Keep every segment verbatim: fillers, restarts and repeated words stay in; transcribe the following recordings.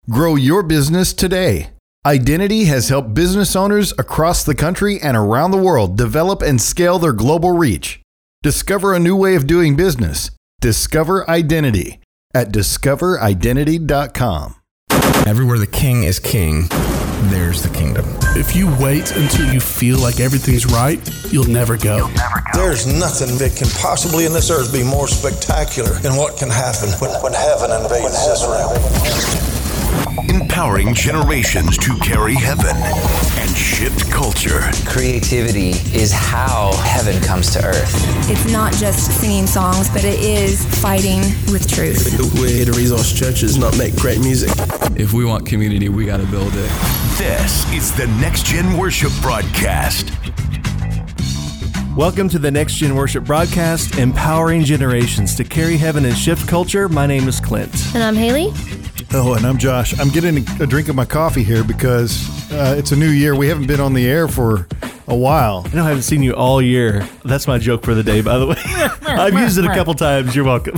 Grow your business today. Identity has helped business owners across the country and around the world develop and scale their global reach. Discover a new way of doing business. Discover Identity at discover identity dot com. Everywhere the king is king, there's the kingdom. If you wait until you feel like everything's right, you'll never go. You'll never go. There's nothing that can possibly in this earth be more spectacular than what can happen when, when heaven invades this realm. Empowering generations to carry heaven and shift culture. Creativity is how heaven comes to earth. It's not just singing songs, but it is fighting with truth. The way to resource church is not make great music. If we want community, we got to build it. This is the Next Gen Worship Broadcast. Welcome to the Next Gen Worship Broadcast, empowering generations to carry heaven and shift culture. My name is Clint. And I'm Haley. Oh, and I'm Josh. I'm getting a drink of my coffee here because uh, it's a new year. We haven't been on the air for a while. I know I haven't seen you all year. That's my joke for the day, by the way. I've used it a couple times. You're welcome.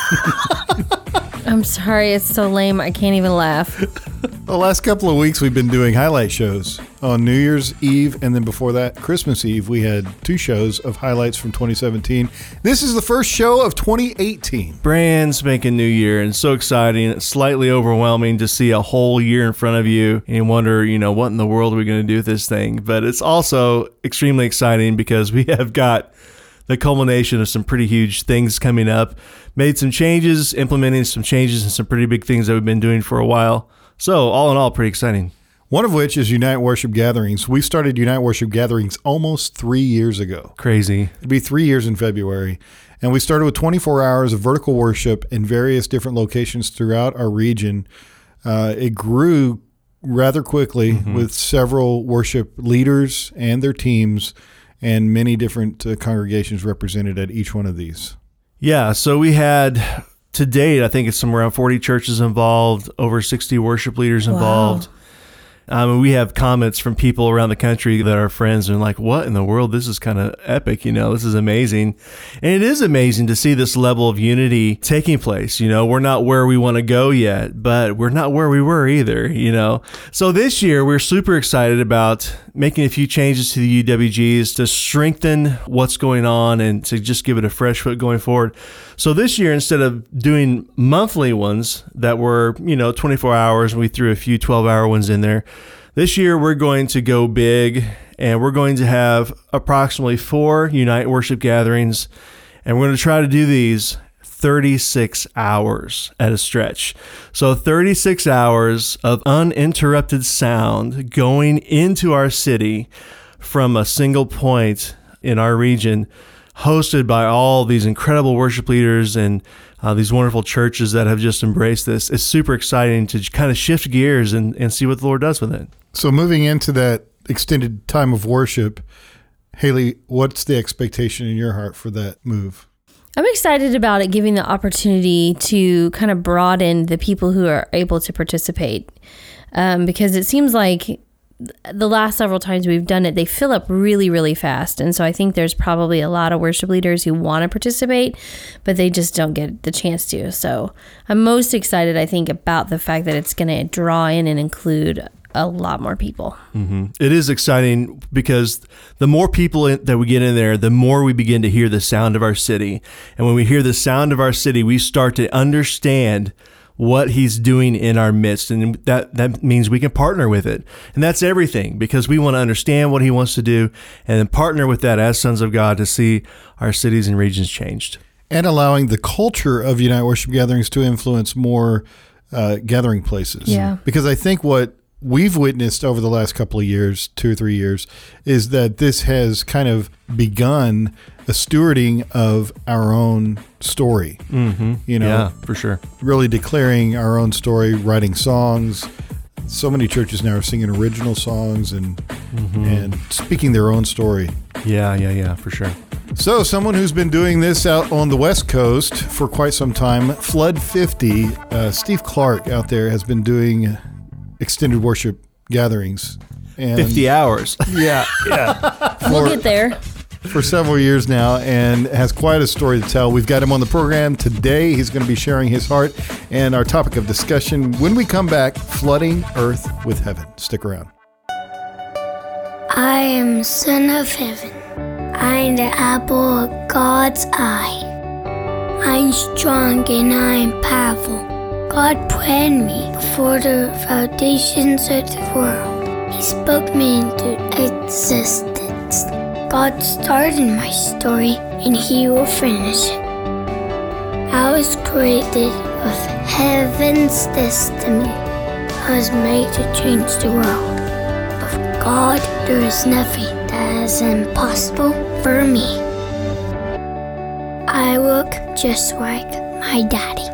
I'm sorry. It's so lame. I can't even laugh. The last couple of weeks, we've been doing highlight shows. On New Year's Eve, and then before that, Christmas Eve, we had two shows of highlights from twenty seventeen. This is the first show of twenty eighteen. Brand spanking new year, and so exciting. It's slightly overwhelming to see a whole year in front of you, and you wonder, you know, what in the world are we going to do with this thing? But it's also extremely exciting because we have got the culmination of some pretty huge things coming up. Made some changes, implementing some changes, and some pretty big things that we've been doing for a while. So all in all, pretty exciting. One of which is Unite Worship Gatherings. We started Unite Worship Gatherings almost three years ago. Crazy. It'd be three years in February. And we started with twenty-four hours of vertical worship in various different locations throughout our region. Uh, it grew rather quickly mm-hmm. with several worship leaders and their teams and many different uh, congregations represented at each one of these. Yeah, so we had, to date, I think it's somewhere around forty churches involved, over sixty worship leaders involved. Wow. Um, we have comments from people around the country that are friends and like, what in the world? This is kind of epic. You know, this is amazing. And it is amazing to see this level of unity taking place. You know, we're not where we want to go yet, but we're not where we were either, you know. So this year, we're super excited about making a few changes to the U W Gs to strengthen what's going on and to just give it a fresh foot going forward. So this year, instead of doing monthly ones that were, you know, twenty-four hours, and we threw a few twelve-hour ones in there, this year we're going to go big, and we're going to have approximately four Unite Worship Gatherings, and we're going to try to do these thirty-six hours at a stretch. So thirty-six hours of uninterrupted sound going into our city from a single point in our region, hosted by all these incredible worship leaders and uh, these wonderful churches that have just embraced this. It's super exciting to kind of shift gears and, and see what the Lord does with it. So moving into that extended time of worship, Haley, what's the expectation in your heart for that move? I'm excited about it giving the opportunity to kind of broaden the people who are able to participate, um, because it seems like the last several times we've done it, they fill up really, really fast. And so I think there's probably a lot of worship leaders who want to participate, but they just don't get the chance to. So I'm most excited, I think, about the fact that it's going to draw in and include a lot more people. Mm-hmm. It is exciting because the more people in, that we get in there, the more we begin to hear the sound of our city. And when we hear the sound of our city, we start to understand what he's doing in our midst. And that, that means we can partner with it. And that's everything, because we want to understand what he wants to do and then partner with that as sons of God to see our cities and regions changed. And allowing the culture of Unite Worship Gatherings to influence more uh, gathering places. Yeah. Because I think what we've witnessed over the last couple of years, two or three years, is that this has kind of begun a stewarding of our own story. Mm-hmm. You know, yeah, for sure. Really declaring our own story, writing songs. So many churches now are singing original songs and mm-hmm. and speaking their own story. Yeah, yeah, yeah, for sure. So someone who's been doing this out on the West Coast for quite some time, Flood fifty, uh, Steve Clark out there has been doing extended worship gatherings. And fifty hours. Yeah, yeah. We'll get there. for several years now and has quite a story to tell. We've got him on the program today. He's going to be sharing his heart and our topic of discussion when we come back, flooding earth with heaven. Stick around. I am son of heaven. I am the apple of God's eye. I'm strong and I am powerful. God planned me before the foundations of the world. He spoke me into existence. God started my story and He will finish it. I was created with heaven's destiny. I was made to change the world. With God, there is nothing that is impossible for me. I look just like my daddy.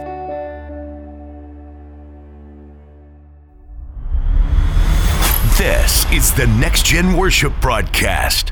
This is the Next Gen Worship Broadcast.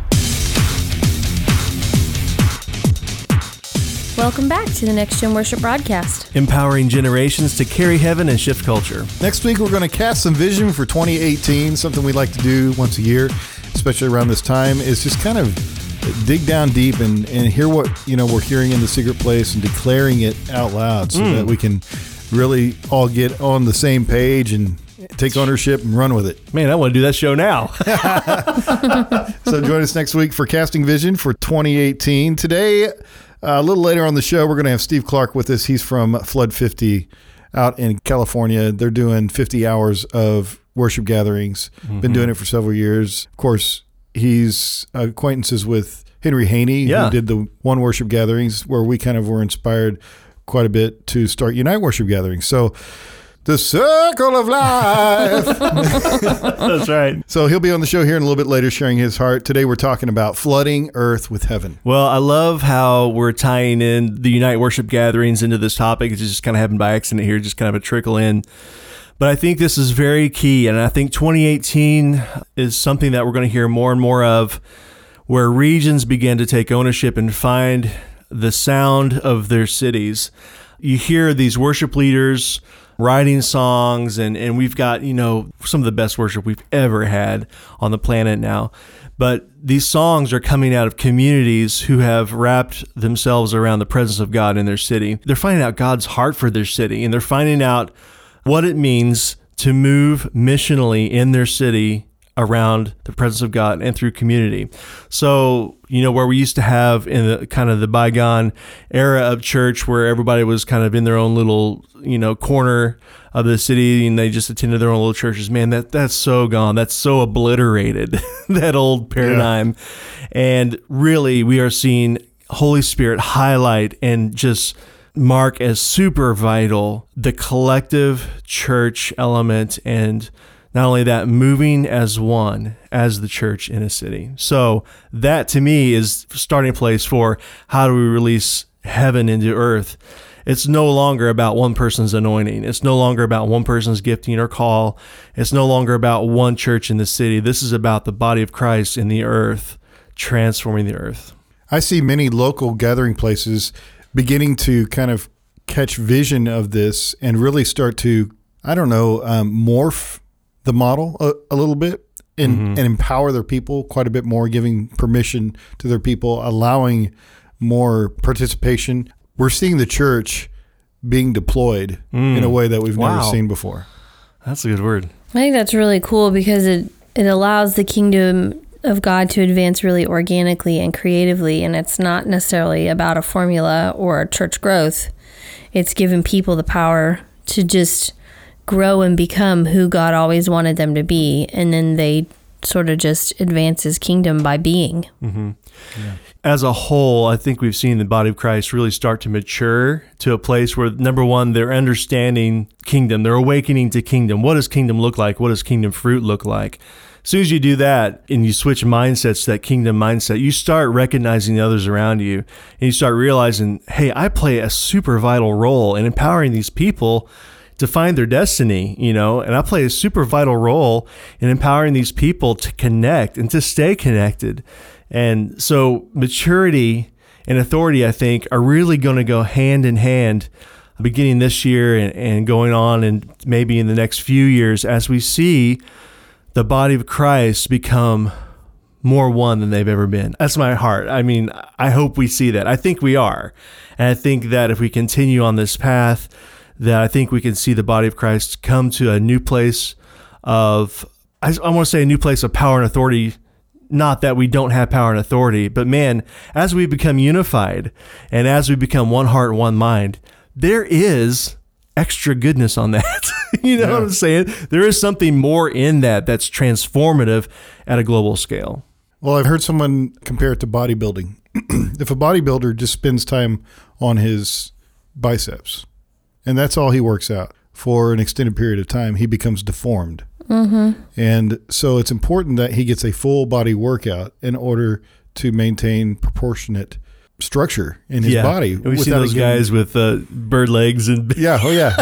Welcome back to the Next Gen Worship Broadcast. Empowering generations to carry heaven and shift culture. Next week, we're going to cast some vision for twenty eighteen. Something we like to do once a year, especially around this time, is just kind of dig down deep and, and hear what, you know, we're hearing in the secret place and declaring it out loud so mm. that we can really all get on the same page and take ownership and run with it. Man, I want to do that show now. So join us next week for Casting Vision for twenty eighteen. Today, uh, a little later on the show, we're going to have Steve Clark with us. He's from Flood fifty out in California. They're doing fifty hours of worship gatherings. Mm-hmm. Been doing it for several years. Of course, he's acquaintances with Henry Haney, yeah. who did the One Worship Gatherings, where we kind of were inspired quite a bit to start Unite Worship Gatherings. So the circle of life. That's right. So he'll be on the show here in a little bit later sharing his heart. Today we're talking about flooding earth with heaven. Well, I love how we're tying in the Unite Worship Gatherings into this topic. It's just kind of happened by accident here, just kind of a trickle in. But I think this is very key, and I think twenty eighteen is something that we're going to hear more and more of, where regions begin to take ownership and find the sound of their cities. You hear these worship leaders writing songs, and, and we've got, you know, some of the best worship we've ever had on the planet now. But these songs are coming out of communities who have wrapped themselves around the presence of God in their city. They're finding out God's heart for their city, and they're finding out what it means to move missionally in their city around the presence of God and through community. So, you know, where we used to have in the kind of the bygone era of church where everybody was kind of in their own little, you know, corner of the city and they just attended their own little churches, man, that that's so gone. That's so obliterated, that old paradigm. Yeah. And really, we are seeing Holy Spirit highlight and just mark as super vital the collective church element, and not only that, moving as one, as the church in a city. So that to me is starting place for how do we release heaven into earth. It's no longer about one person's anointing. It's no longer about one person's gifting or call. It's no longer about one church in the city. This is about the body of Christ in the earth, transforming the earth. I see many local gathering places beginning to kind of catch vision of this and really start to, I don't know, um, morph the model a, a little bit and, mm-hmm. and empower their people quite a bit more, giving permission to their people, allowing more participation. We're seeing the church being deployed mm. in a way that we've wow. never seen before. That's a good word. I think that's really cool because it, it allows the kingdom of God to advance really organically and creatively, and it's not necessarily about a formula or church growth. It's giving people the power to just grow and become who God always wanted them to be, and then they sort of just advance His kingdom by being. Mm-hmm. Yeah. As a whole, I think we've seen the body of Christ really start to mature to a place where, number one, they're understanding kingdom. They're awakening to kingdom. What does kingdom look like? What does kingdom fruit look like? As soon as you do that and you switch mindsets to that kingdom mindset, you start recognizing the others around you, and you start realizing, hey, I play a super vital role in empowering these people to find their destiny, you know, and I play a super vital role in empowering these people to connect and to stay connected. And so maturity and authority, I think, are really going to go hand in hand beginning this year and, and going on and maybe in the next few years as we see the body of Christ become more one than they've ever been. That's my heart. I mean, I hope we see that. I think we are. And I think that if we continue on this path, that I think we can see the body of Christ come to a new place of, I, I want to say a new place of power and authority. Not that we don't have power and authority, but man, as we become unified and as we become one heart, one mind, there is extra goodness on that. You know yeah. what I'm saying? There is something more in that that's transformative at a global scale. Well, I've heard someone compare it to bodybuilding. If a bodybuilder just spends time on his biceps and that's all he works out for an extended period of time, he becomes deformed. Mm-hmm. And so it's important that he gets a full body workout in order to maintain proportionate structure in his yeah. body. And we see those getting, guys with uh, bird legs and yeah, oh yeah,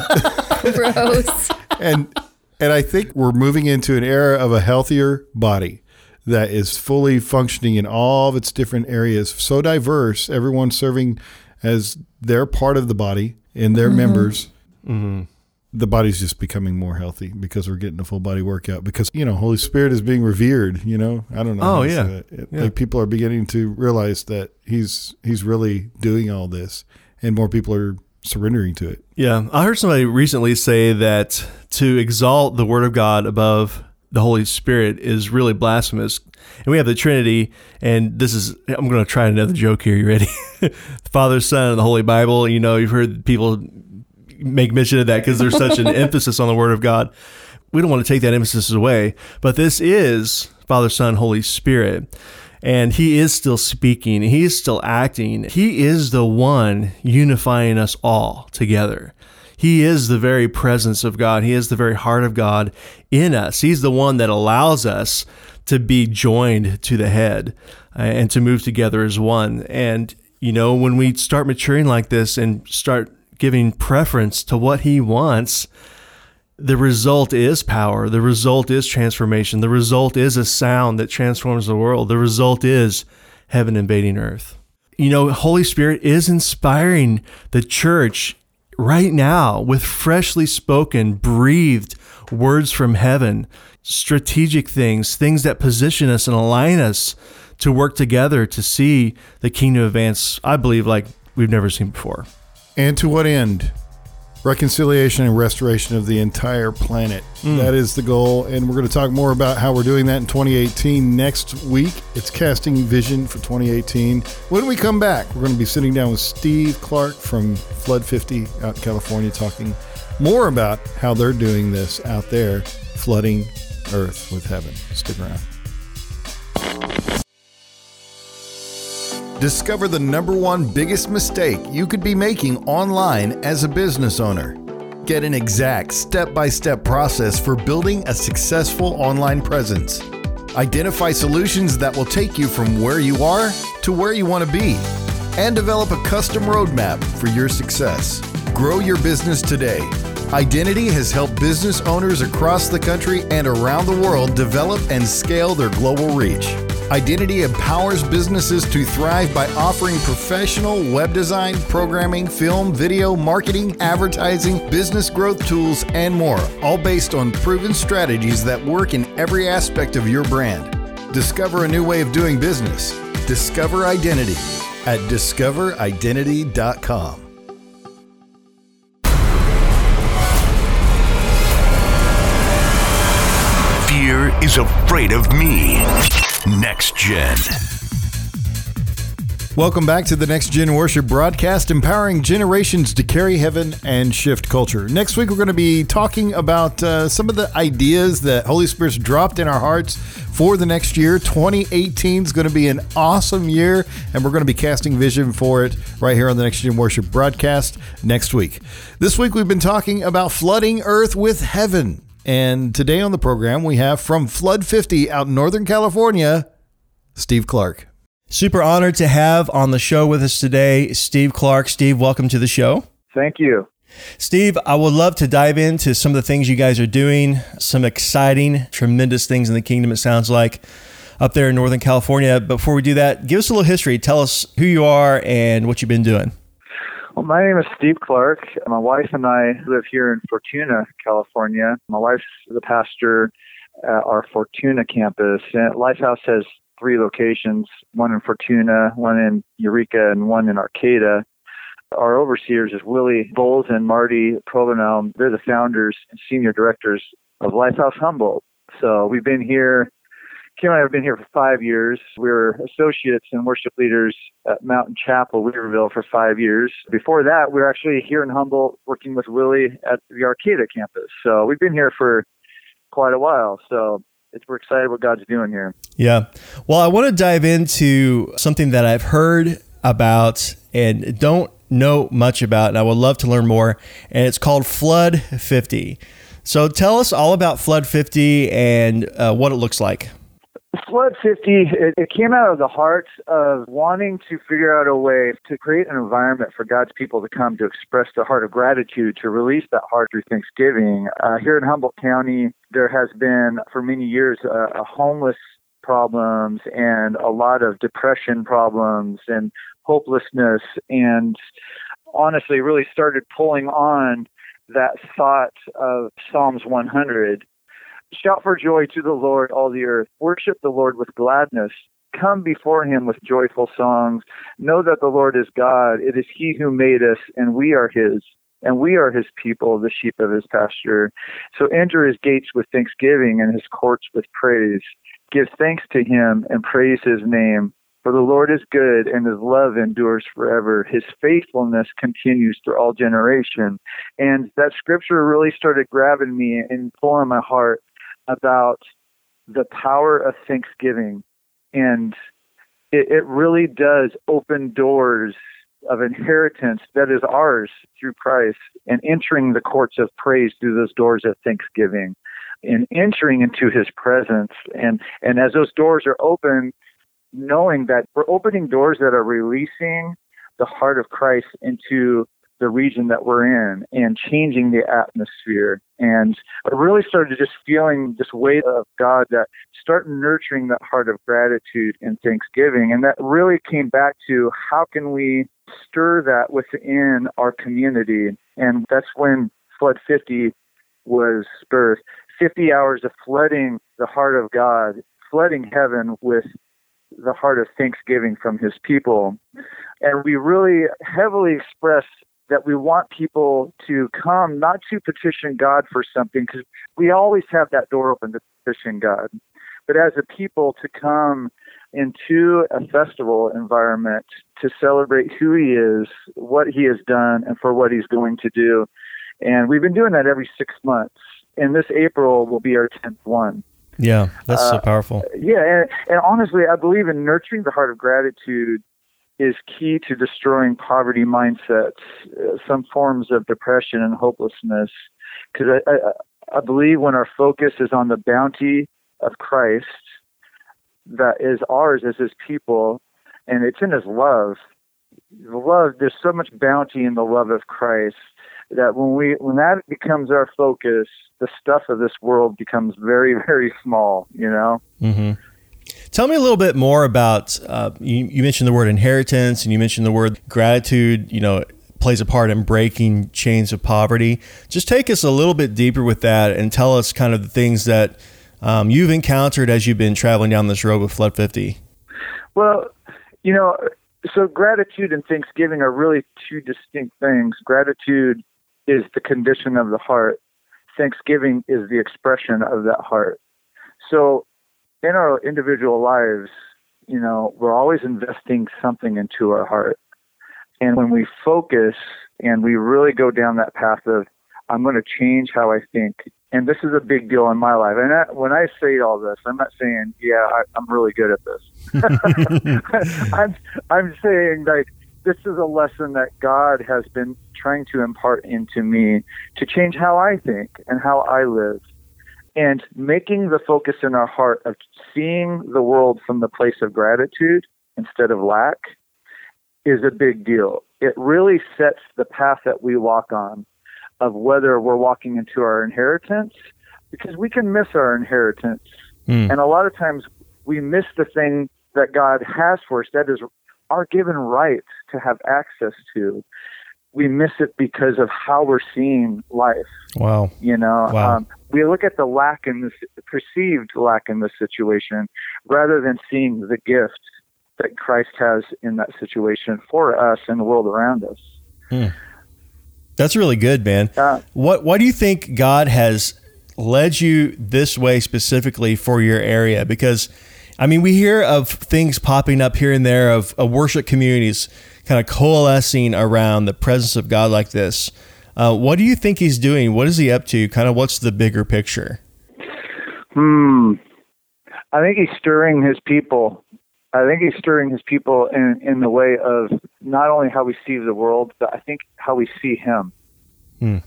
gross. and and I think we're moving into an era of a healthier body that is fully functioning in all of its different areas, so diverse. Everyone serving as their part of the body and their mm-hmm. members. Mm-hmm. The body's just becoming more healthy because we're getting a full body workout because, you know, Holy Spirit is being revered, you know, I don't know. Oh yeah. It, yeah. Like people are beginning to realize that he's, he's really doing all this and more people are surrendering to it. Yeah. I heard somebody recently say that to exalt the word of God above the Holy Spirit is really blasphemous. And we have the Trinity, and this is, I'm going to try another joke here. You ready? The Father, Son, and the Holy Bible. You know, you've heard people make mention of that because there's such an emphasis on the Word of God. We don't want to take that emphasis away, but this is Father, Son, Holy Spirit, and He is still speaking. He is still acting. He is the one unifying us all together. He is the very presence of God. He is the very heart of God in us. He's the one that allows us to be joined to the head uh, and to move together as one. And, you know, when we start maturing like this and start giving preference to what He wants, the result is power. The result is transformation. The result is a sound that transforms the world. The result is heaven invading earth. You know, Holy Spirit is inspiring the church right now with freshly spoken, breathed words from heaven, strategic things, things that position us and align us to work together to see the kingdom advance, I believe, like we've never seen before. And to what end? Reconciliation and restoration of the entire planet. Mm. That is the goal. And we're going to talk more about how we're doing that in twenty eighteen next week. It's Casting Vision for twenty eighteen. When we come back, we're going to be sitting down with Steve Clark from Flood fifty out in California, talking more about how they're doing this out there, flooding Earth with heaven. Stick around. Discover the number one biggest mistake you could be making online as a business owner. Get an exact step-by-step process for building a successful online presence. Identify solutions that will take you from where you are to where you want to be. And develop a custom roadmap for your success. Grow your business today. Identity has helped business owners across the country and around the world develop and scale their global reach. Identity empowers businesses to thrive by offering professional web design, programming, film, video, marketing, advertising, business growth tools, and more, all based on proven strategies that work in every aspect of your brand. Discover a new way of doing business. Discover Identity at discover identity dot com. Fear is afraid of me. Next Gen. Welcome back to the Next Gen Worship broadcast, empowering generations to carry heaven and shift culture. Next week, we're going to be talking about uh, some of the ideas that Holy Spirit's dropped in our hearts for the next year. twenty eighteen is going to be an awesome year, and we're going to be casting vision for it right here on the Next Gen Worship broadcast next week. This week, we've been talking about flooding Earth with heaven. And today on the program, we have from Flood fifty out in Northern California, Steve Clark. Super honored to have on the show with us today, Steve Clark. Steve, welcome to the show. Thank you. Steve, I would love to dive into some of the things you guys are doing, some exciting, tremendous things in the kingdom, it sounds like, up there in Northern California. Before we do that, give us a little history. Tell us who you are and what you've been doing. Well, my name is Steve Clark. My wife and I live here in Fortuna, California. My wife's the pastor at our Fortuna campus. And Lifehouse has three locations, one in Fortuna, one in Eureka, and one in Arcata. Our overseers is Willie Bowles and Marty Provenel. They're the founders and senior directors of Lifehouse Humboldt. So we've been here, Kim and I have been here for five years. We were associates and worship leaders at Mountain Chapel, Weaverville, for five years. Before that, we were actually here in Humboldt working with Willie at the Arcata campus. So we've been here for quite a while. So it's, we're excited what God's doing here. Yeah. Well, I want to dive into something that I've heard about and don't know much about, and I would love to learn more. And it's called Flood fifty. So tell us all about Flood fifty and uh, what it looks like. Flood fifty, it, it came out of the heart of wanting to figure out a way to create an environment for God's people to come to express the heart of gratitude, to release that heart through Thanksgiving. Uh, here in Humboldt County, there has been for many years uh, a homeless problems and a lot of depression problems and hopelessness, and honestly really started pulling on that thought of Psalms one hundred. Shout for joy to the Lord, all the earth. Worship the Lord with gladness. Come before him with joyful songs. Know that the Lord is God. It is he who made us, and we are his. And we are his people, the sheep of his pasture. So enter his gates with thanksgiving and his courts with praise. Give thanks to him and praise his name. For the Lord is good, and his love endures forever. His faithfulness continues through all generation. And that scripture really started grabbing me and pulling my heart about the power of thanksgiving. And it, it really does open doors of inheritance that is ours through Christ, and entering the courts of praise through those doors of thanksgiving and entering into his presence. And, and as those doors are open, knowing that we're opening doors that are releasing the heart of Christ into the region that we're in and changing the atmosphere. And I really started just feeling this weight of God that start nurturing that heart of gratitude and thanksgiving. And that really came back to how can we stir that within our community? And that's when Flood fifty was birthed. fifty hours of flooding the heart of God, flooding heaven with the heart of thanksgiving from his people. And we really heavily express that we want people to come, not to petition God for something, because we always have that door open to petition God, but as a people to come into a festival environment to celebrate who he is, what he has done, and for what he's going to do. And we've been doing that every six months. And this April will be our tenth one. Yeah, that's uh, so powerful. Yeah, and, and honestly, I believe in nurturing the heart of gratitude is key to destroying poverty mindsets, uh, some forms of depression and hopelessness. Because I, I, I believe when our focus is on the bounty of Christ that is ours as his people, and it's in his love, the love, there's so much bounty in the love of Christ that when we when that becomes our focus, the stuff of this world becomes very, very small, you know? Mm-hmm. Tell me a little bit more about, uh, you, you mentioned the word inheritance, and you mentioned the word gratitude, you know, plays a part in breaking chains of poverty. Just take us a little bit deeper with that and tell us kind of the things that um, you've encountered as you've been traveling down this road with Flood fifty. Well, you know, so gratitude and thanksgiving are really two distinct things. Gratitude is the condition of the heart. Thanksgiving is the expression of that heart. So in our individual lives, you know, we're always investing something into our heart. And when we focus and we really go down that path of, I'm going to change how I think. And this is a big deal in my life. And I, when I say all this, I'm not saying, yeah, I, I'm really good at this. I'm, I'm saying like, this is a lesson that God has been trying to impart into me to change how I think and how I live. And making the focus in our heart of seeing the world from the place of gratitude instead of lack is a big deal. It really sets the path that we walk on of whether we're walking into our inheritance, because we can miss our inheritance. Mm. And a lot of times we miss the thing that God has for us, that is our given right to have access to. we miss it because of how we're seeing life. Wow. You know, Wow. um, we look at the lack in this perceived lack in this situation rather than seeing the gift that Christ has in that situation for us and the world around us. Hmm. That's really good, man. Uh, what Why do you think God has led you this way specifically for your area? Because, I mean, we hear of things popping up here and there of, of worship communities kind of coalescing around the presence of God like this. Uh, what do you think he's doing? What is he up to? Kind of what's the bigger picture? Hmm. I think he's stirring his people. I think he's stirring his people in, in the way of not only how we see the world, but I think how we see him. Hmm.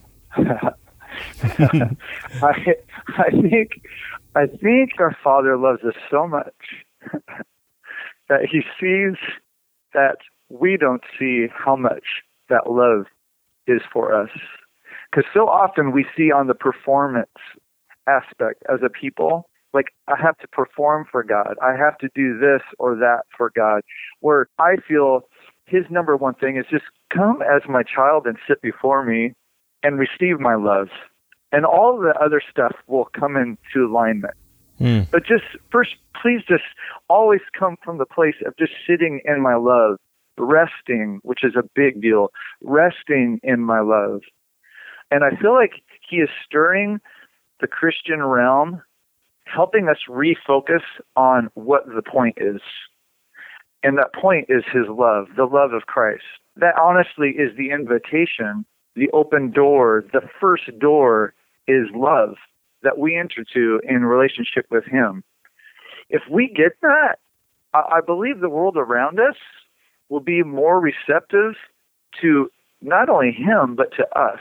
I, I think I think our Father loves us so much that he sees that we don't see how much that love is for us. Because so often we see on the performance aspect as a people, like I have to perform for God. I have to do this or that for God. Where I feel his number one thing is just come as my child and sit before me and receive my love. And all the other stuff will come into alignment. Mm. But just first, please just always come from the place of just sitting in my love, resting, which is a big deal, resting in my love. And I feel like he is stirring the Christian realm, helping us refocus on what the point is. And that point is his love, the love of Christ. That honestly is the invitation, the open door, the first door is love that we enter to in relationship with him. If we get that, I believe the world around us will be more receptive to not only him, but to us.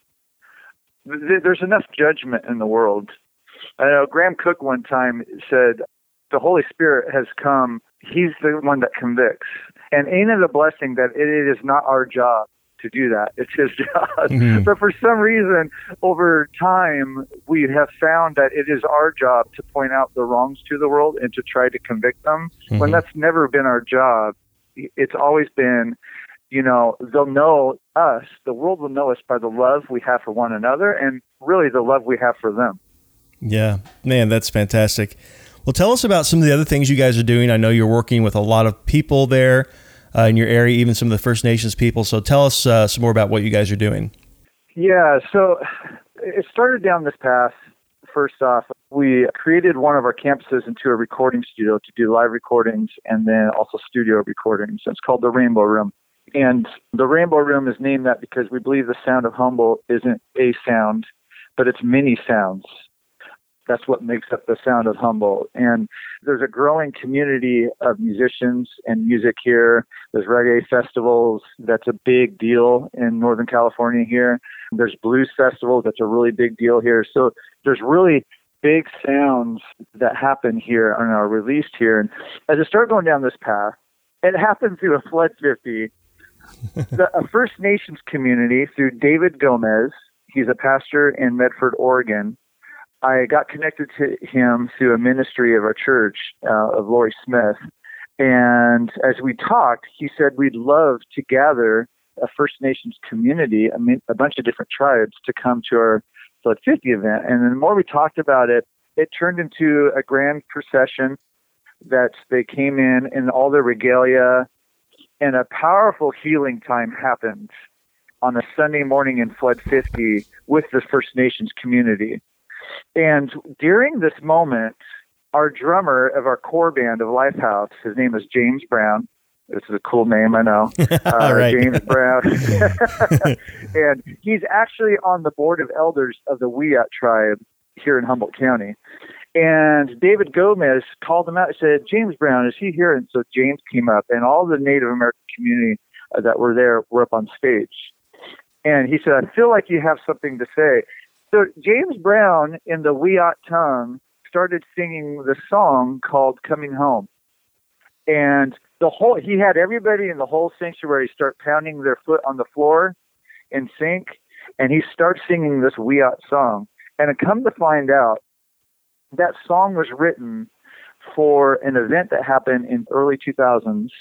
There's enough judgment in the world. I know Graham Cook one time said, the Holy Spirit has come. He's the one that convicts. And ain't it a blessing that it is not our job to do that? It's his job. Mm-hmm. But for some reason, over time, we have found that it is our job to point out the wrongs to the world and to try to convict them, mm-hmm. when that's never been our job. It's always been, you know, they'll know us, the world will know us by the love we have for one another and really the love we have for them. Yeah, man, that's fantastic. Well, tell us about some of the other things you guys are doing. I know you're working with a lot of people there uh, in your area, even some of the First Nations people. So tell us uh, some more about what you guys are doing. Yeah, so it started down this path. First off, we created one of our campuses into a recording studio to do live recordings and then also studio recordings. It's called the Rainbow Room. And the Rainbow Room is named that because we believe the sound of Humboldt isn't a sound, but it's many sounds. That's what makes up the sound of Humboldt. And there's a growing community of musicians and music here. There's reggae festivals. That's a big deal in Northern California here. There's blues festivals. That's a really big deal here. So there's really big sounds that happen here and are released here. And as I start going down this path, it happened through a Flood fifty, the, a First Nations community through David Gomez. He's a pastor in Medford, Oregon. I got connected to him through a ministry of our church, uh, of Lori Smith. And as we talked, he said we'd love to gather a First Nations community, I mean, a bunch of different tribes, to come to our Flood fifty event. And the more we talked about it, it turned into a grand procession that they came in in all their regalia, and a powerful healing time happened on a Sunday morning in Flood fifty with the First Nations community. And during this moment, our drummer of our core band of Lifehouse, his name is James Brown. This is a cool name, I know. Uh, right. James Brown. And he's actually on the board of elders of the Wiyot tribe here in Humboldt County. And David Gomez called him out and said, James Brown, is he here? And so James came up, and all the Native American community uh, that were there were up on stage. And he said, I feel like you have something to say. So James Brown, in the Wiyot tongue, started singing the song called Coming Home. And the whole he had everybody in the whole sanctuary start pounding their foot on the floor in sync, and he starts singing this Wiyot song. And come to find out, that song was written for an event that happened in early two thousands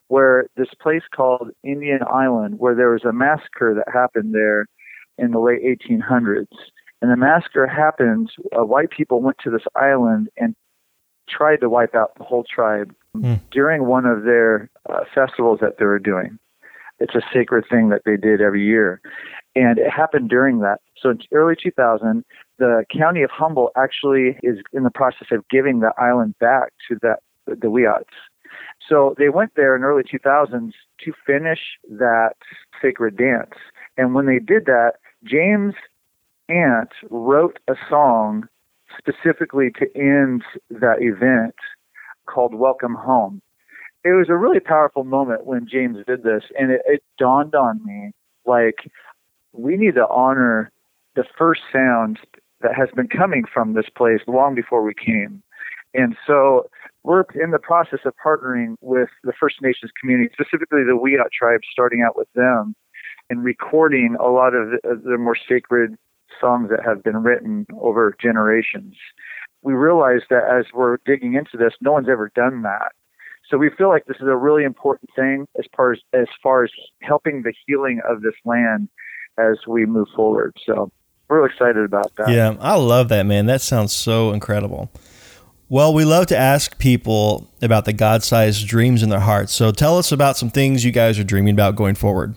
where this place called Indian Island, where there was a massacre that happened there in the late eighteen hundreds. And the massacre happened, uh, white people went to this island and tried to wipe out the whole tribe mm. during one of their uh, festivals that they were doing. It's a sacred thing that they did every year. And it happened during that. So in early two thousand, the county of Humboldt actually is in the process of giving the island back to that, the Wiots. So they went there in early two thousands to finish that sacred dance. And when they did that, James Ant wrote a song specifically to end that event called Welcome Home. It was a really powerful moment when James did this, and it, it dawned on me, like, we need to honor the first sound that has been coming from this place long before we came. And so we're in the process of partnering with the First Nations community, specifically the Wiot tribe, starting out with them and recording a lot of the, the more sacred songs that have been written over generations. We realize that as we're digging into this, no one's ever done that. So we feel like this is a really important thing as far as, as far as helping the healing of this land as we move forward. So we're really excited about that. Yeah, I love that, man. That sounds so incredible. Well, we love to ask people about the God-sized dreams in their hearts. So tell us about some things you guys are dreaming about going forward.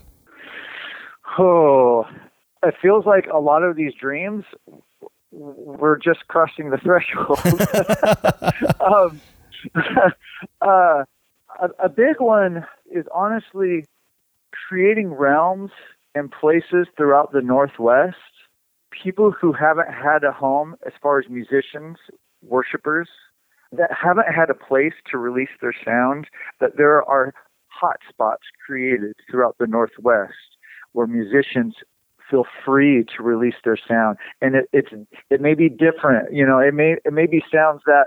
Oh, it feels like a lot of these dreams, we're just crossing the threshold. um, uh, a, a big one is honestly creating realms and places throughout the Northwest, people who haven't had a home as far as musicians, worshipers, that haven't had a place to release their sound, that there are hot spots created throughout the Northwest where musicians feel free to release their sound. And it, it's, it may be different, you know, it may, it may be sounds that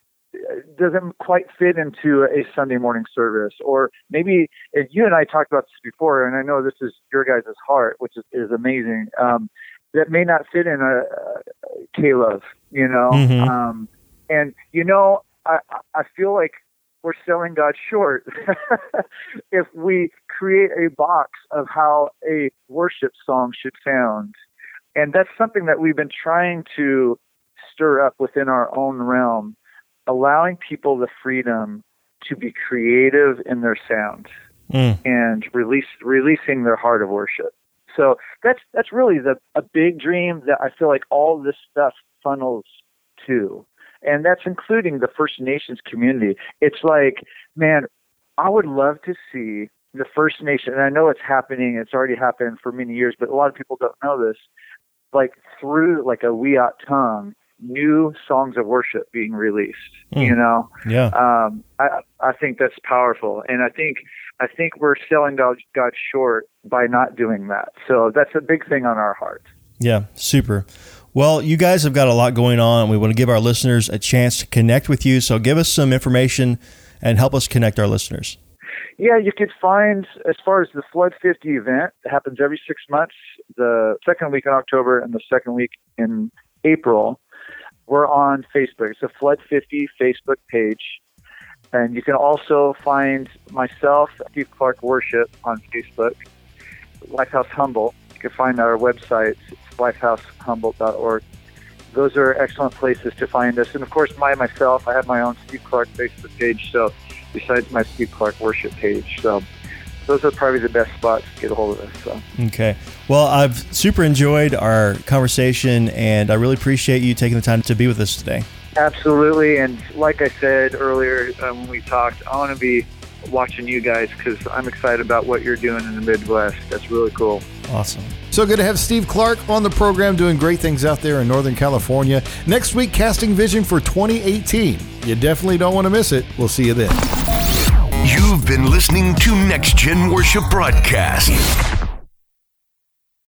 doesn't quite fit into a Sunday morning service, or maybe if you and I talked about this before, and I know this is your guys' heart, which is, is amazing. Um, that may not fit in a, a K-Love, you know? Mm-hmm. Um, and, you know, I, I feel like we're selling God short if we create a box of how a worship song should sound. And that's something that we've been trying to stir up within our own realm, allowing people the freedom to be creative in their sound mm. and release releasing their heart of worship. So that's that's really the a big dream that I feel like all this stuff funnels to. And that's including the First Nations community. It's like, man, I would love to see the First Nation, and I know it's happening, it's already happened for many years, but a lot of people don't know this, like through like a Wiot tongue, new songs of worship being released, mm. you know? Yeah. Um, I, I think that's powerful. And I think, I think we're selling God, God short by not doing that. So that's a big thing on our heart. Yeah. Super. Well, you guys have got a lot going on, and we want to give our listeners a chance to connect with you. So give us some information and help us connect our listeners. Yeah, you could find, as far as the Flood fifty event, it happens every six months, the second week in October and the second week in April. We're on Facebook. It's a Flood fifty Facebook page. And you can also find myself, Steve Clark Worship, on Facebook, Lifehouse Humboldt. You can find our website, it's lifehouse humboldt dot org. Those are excellent places to find us. And, of course, my myself, I have my own Steve Clark Facebook page, so besides my Steve Clark Worship page. So those are probably the best spots to get a hold of us. So. Okay. Well, I've super enjoyed our conversation, and I really appreciate you taking the time to be with us today. Absolutely. And like I said earlier um, when we talked, I want to be watching you guys because I'm excited about what you're doing in the Midwest. That's really cool. Awesome. So good to have Steve Clark on the program doing great things out there in Northern California. Next week, casting vision for twenty eighteen. You definitely don't want to miss it. We'll see you then. You've been listening to Next Gen Worship Broadcast.